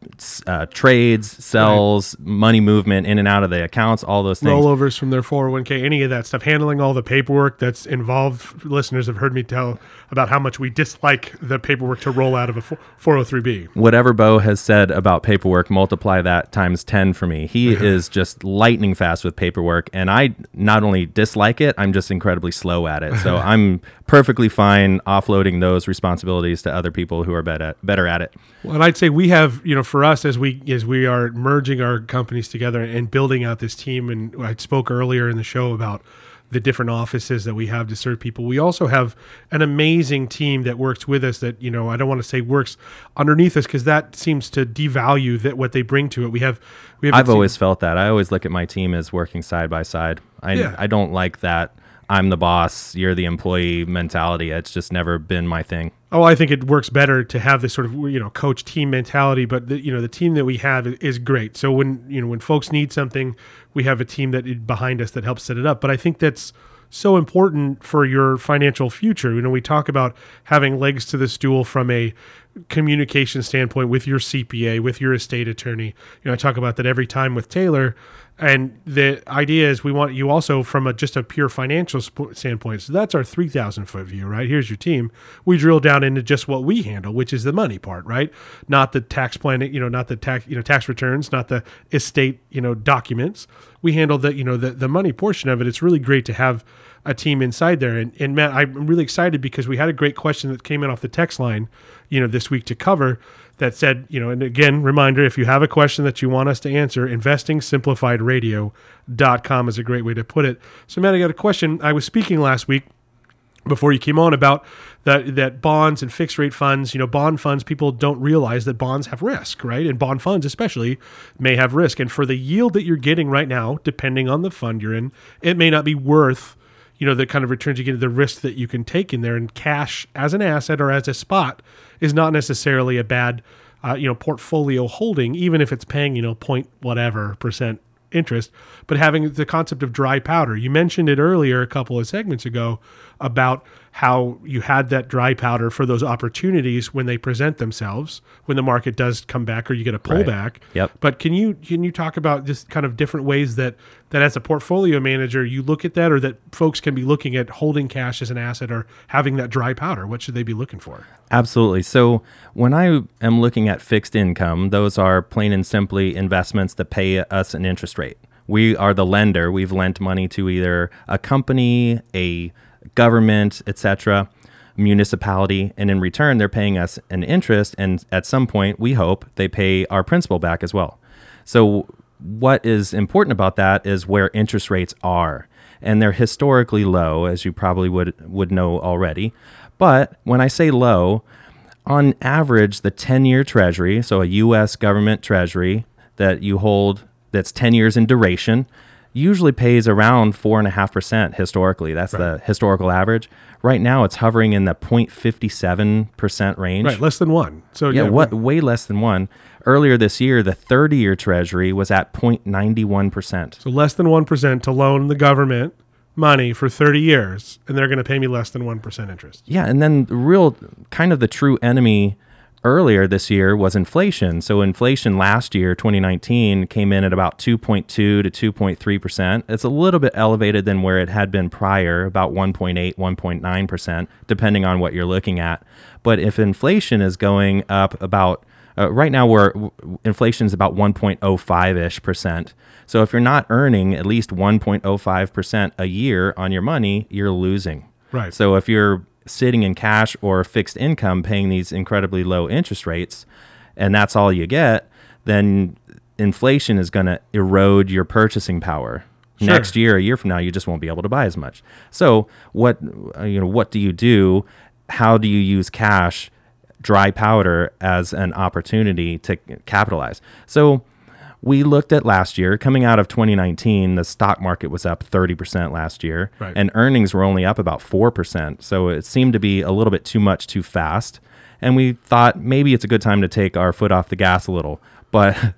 trades, sells, money movement in and out of the accounts, all those things. Rollovers from their 401k, any of that stuff, handling all the paperwork that's involved. Listeners have heard me tell about how much we dislike the paperwork to roll out of a 403b. Whatever Bo has said about paperwork, multiply that times 10 for me. He is just lightning fast with paperwork, and I not only dislike it, I'm just incredibly slow at it. So I'm perfectly fine offloading those responsibilities to other people who are better at it. Well, and I'd say we have, for us, as we are merging our companies together and building out this team, and I spoke earlier in the show about the different offices that we have to serve people. We also have an amazing team that works with us that, I don't want to say works underneath us because that seems to devalue what they bring to it. We have I've always felt that. I always look at my team as working side by side. I don't like that I'm the boss, you're the employee mentality. It's just never been my thing. Oh, I think it works better to have this sort of, coach team mentality, but the team that we have is great. So when folks need something, we have a team that behind us that helps set it up. But I think that's so important for your financial future. We talk about having legs to the stool from a communication standpoint with your CPA, with your estate attorney. I talk about that every time with Taylor. And the idea is we want you also from just a pure financial standpoint. So that's our 3,000 foot view, right? Here's your team. We drill down into just what we handle, which is the money part, right? Not the tax planning, not the tax returns, not the estate, documents. We handle the money portion of it. It's really great to have a team inside there. And Matt, I'm really excited because we had a great question that came in off the text line, this week to cover that said, and again, reminder, if you have a question that you want us to answer, investingsimplifiedradio.com is a great way to put it. So Matt, I got a question. I was speaking last week before you came on about that bonds and fixed rate funds, bond funds, people don't realize that bonds have risk, right? And bond funds especially may have risk. And for the yield that you're getting right now, depending on the fund you're in, it may not be worth the kind of returns you get, the risk that you can take in there. And cash as an asset or as a spot is not necessarily a bad, portfolio holding, even if it's paying, point whatever percent interest. But having the concept of dry powder, you mentioned it earlier a couple of segments ago about how you had that dry powder for those opportunities when they present themselves, when the market does come back or you get a pullback. Right. Yep. But can you talk about just kind of different ways that as a portfolio manager you look at that, or that folks can be looking at holding cash as an asset or having that dry powder? What should they be looking for? Absolutely. So when I am looking at fixed income, those are plain and simply investments that pay us an interest rate. We are the lender. We've lent money to either a company, a government, etc., municipality, and in return they're paying us an interest, and at some point we hope they pay our principal back as well. So what is important about that is where interest rates are, and they're historically low, as you probably would know already. But when I say low, on average the 10-year treasury, so a US government treasury that you hold that's 10 years in duration, usually pays around 4.5% historically. That's right. The historical average. Right now, it's hovering in the 0.57% range. Right, less than 1. So way less than 1. Earlier this year, the 30-year Treasury was at 0.91%. So less than 1% to loan the government money for 30 years, and they're going to pay me less than 1% interest. Yeah, and then the true enemy earlier this year was inflation. So inflation last year, 2019, came in at about 2.2 to 2.3%. It's a little bit elevated than where it had been prior, about 1.8, 1.9%, depending on what you're looking at. But if inflation is going up about, right now inflation is about 1.05-ish%. So if you're not earning at least 1.05% a year on your money, you're losing. Right. So if you're sitting in cash or fixed income paying these incredibly low interest rates, and that's all you get, then inflation is going to erode your purchasing power. Sure. Next year, a year from now, you just won't be able to buy as much. So what do you do? How do you use cash, dry powder, as an opportunity to capitalize? So we looked at last year, coming out of 2019, the stock market was up 30% last year, right, and earnings were only up about 4%. So it seemed to be a little bit too much too fast. And we thought maybe it's a good time to take our foot off the gas a little. But,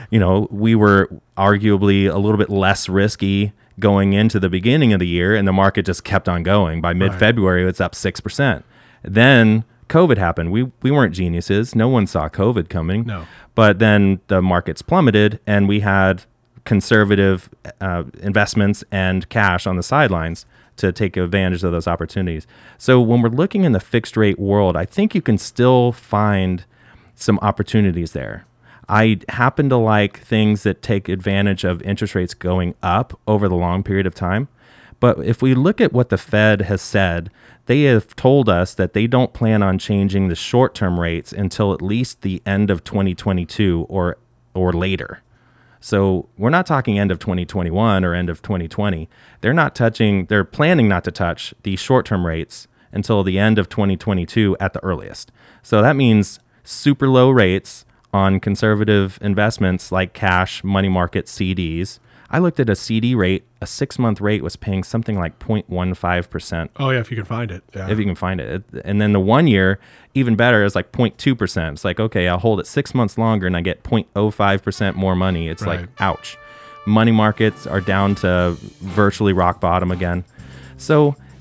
we were arguably a little bit less risky going into the beginning of the year, and the market just kept on going. By mid-February, it's up 6%. Then COVID happened. We weren't geniuses. No one saw COVID coming. No. But then the markets plummeted, and we had conservative investments and cash on the sidelines to take advantage of those opportunities. So when we're looking in the fixed rate world, I think you can still find some opportunities there. I happen to like things that take advantage of interest rates going up over the long period of time. But if we look at what the Fed has said, they have told us that they don't plan on changing the short-term rates until at least the end of 2022 or later. So we're not talking end of 2021 or end of 2020. They're planning not to touch the short-term rates until the end of 2022 at the earliest. So that means super low rates on conservative investments like cash, money market, CDs. I looked at a CD rate, a 6-month rate was paying something like 0.15%. Oh, yeah, if you can find it. Yeah. If you can find it. And then the 1 year, even better, is like 0.2%. It's like, okay, I'll hold it 6 months longer and I get 0.05% more money. It's like, ouch. Money markets are down to virtually rock bottom again. So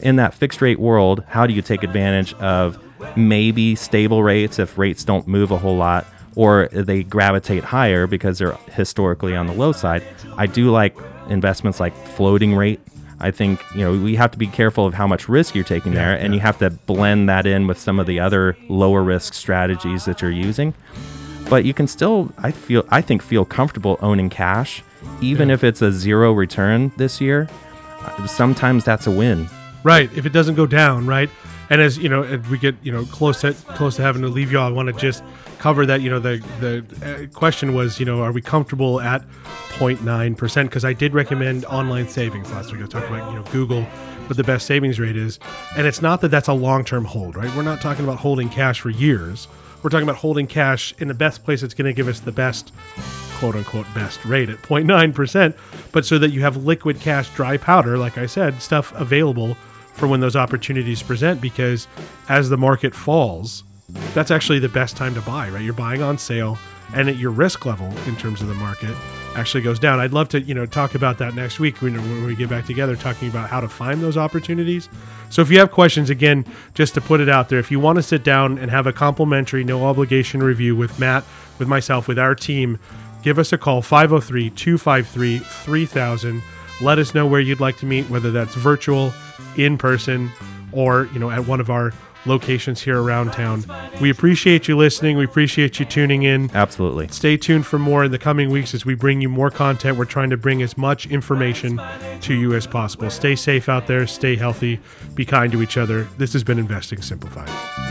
in that fixed rate world, how do you take advantage of maybe stable rates if rates don't move a whole lot, or they gravitate higher because they're historically on the low side? I do like investments like floating rate. I think, we have to be careful of how much risk you're taking there, and you have to blend that in with some of the other lower risk strategies that you're using. But you can still, I think, feel comfortable owning cash, even if it's a zero return this year. Sometimes that's a win. Right. If it doesn't go down, right? And as as we get close to having to leave y'all, I want to just cover that. The question was, are we comfortable at 0.9%? Because I did recommend online savings last week. I talked about Google, what the best savings rate is, and it's not that that's a long-term hold, right? We're not talking about holding cash for years. We're talking about holding cash in the best place that's going to give us the best, quote-unquote, best rate at 0.9%, but so that you have liquid cash, dry powder, like I said, stuff available for when those opportunities present, because as the market falls, that's actually the best time to buy, right? You're buying on sale, and at your risk level in terms of the market actually goes down. I'd love to, talk about that next week when we get back together, talking about how to find those opportunities. So if you have questions, again, just to put it out there, if you want to sit down and have a complimentary, no obligation review with Matt, with myself, with our team, give us a call, 503-253-3000. Let us know where you'd like to meet, whether that's virtual, in person, or, at one of our locations here around town. We appreciate you listening. We appreciate you tuning in. Absolutely. Stay tuned for more in the coming weeks as we bring you more content. We're trying to bring as much information to you as possible. Stay safe out there. Stay healthy. Be kind to each other. This has been Investing Simplified.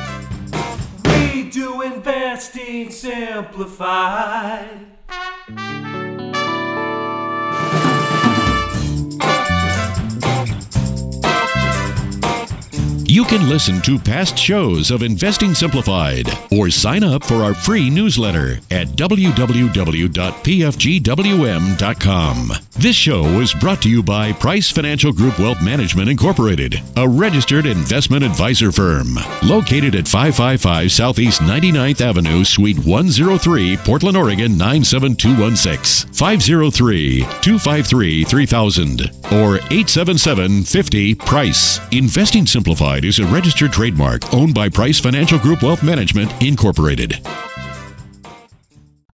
We do Investing Simplified. You can listen to past shows of Investing Simplified or sign up for our free newsletter at www.pfgwm.com. This show is brought to you by Price Financial Group Wealth Management Incorporated, a registered investment advisor firm located at 555 Southeast 99th Avenue, Suite 103, Portland, Oregon 97216, 503-253-3000 or 877-50-PRICE. Investing Simplified is a registered trademark owned by Price Financial Group Wealth Management Incorporated.